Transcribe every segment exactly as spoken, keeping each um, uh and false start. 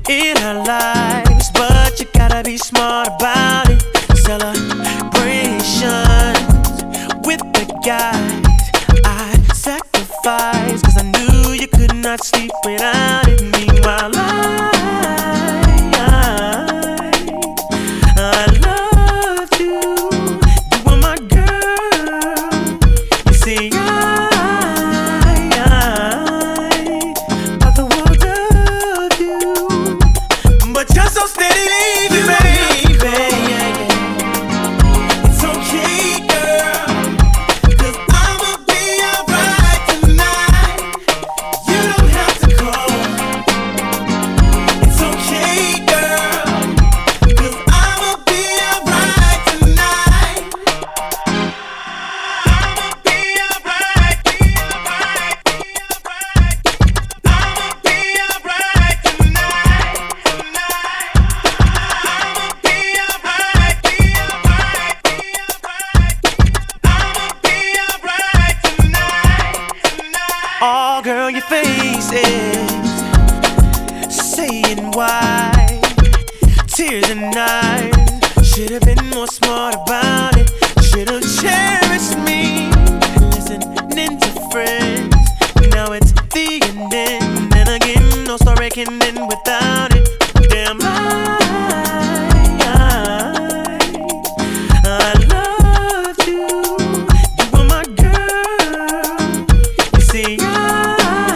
in our lives, but you gotta be smart about it. Celebrations with the guys I sacrificed, cause I knew you could not sleep without it. Meanwhile I, I, I loved you, you were my girl. You see I, I thought the world of you, but you're so steady leaving, baby. It's okay, girl, cause I'ma be alright tonight. You don't have to call. It's okay, girl, cause I'ma be alright tonight. I'ma be alright, be alright, be alright. I'ma be alright tonight, tonight. I'ma be alright, be alright, be alright. I'ma be alright tonight, tonight. Oh, girl, your face is saying why. Tears and eyes. Should've been more smart about it. Should've cherished me. Listening to friends. Now it's the ending. And again, no story can end without it. Damn, I, I, I loved you. You were my girl. You see, I,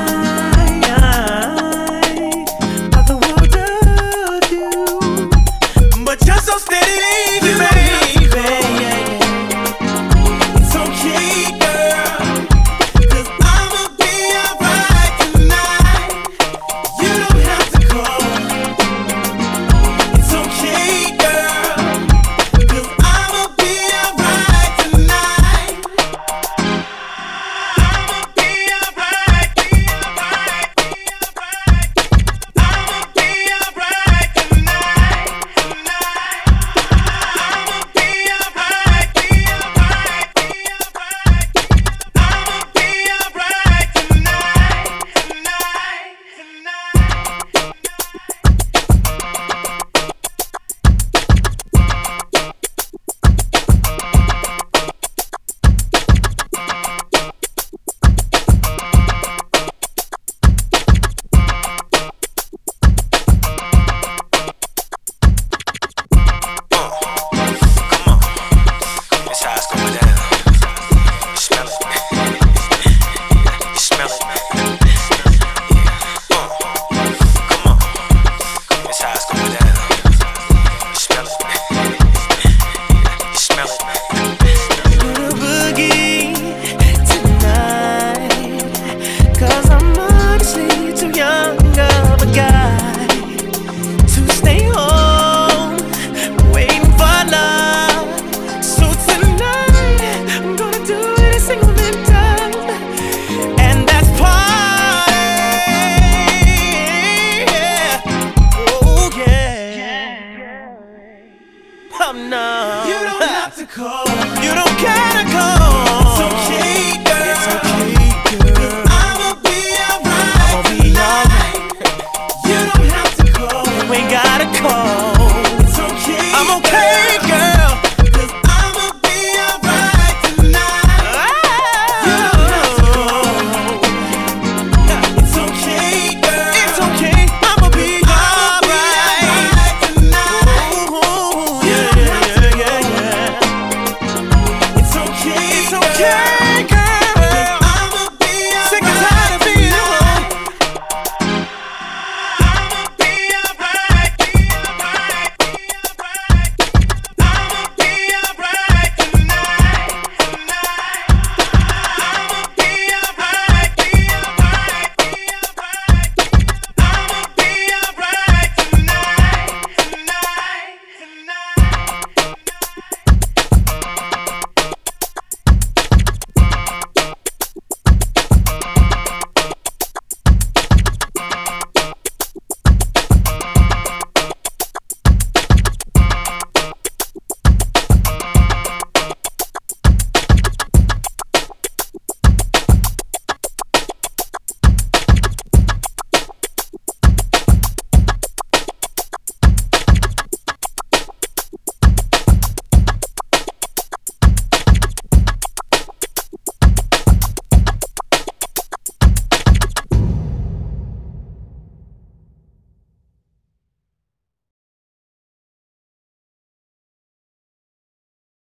I thought the world of you, but you're so steady leaving, baby. It's okay, girl, cause I'ma be alright tonight. You don't have to call. It's okay, girl, cause I'ma be alright tonight. I'ma be alright, be alright, be alright. I'ma be alright tonight, tonight. I'ma be alright, be alright, be alright. I'ma be alright tonight, That's how it's going down. You smell it. You smell it. Yeah. Uh, come on. That's how it's going down. You smell it. You smell it. Little boogie tonight, cause I'm honestly too young of a guy to stay home waiting for love. So tonight I'm gonna do it a single time, and that's party. Yeah. Oh yeah. Oh no. You don't have to call. You don't care.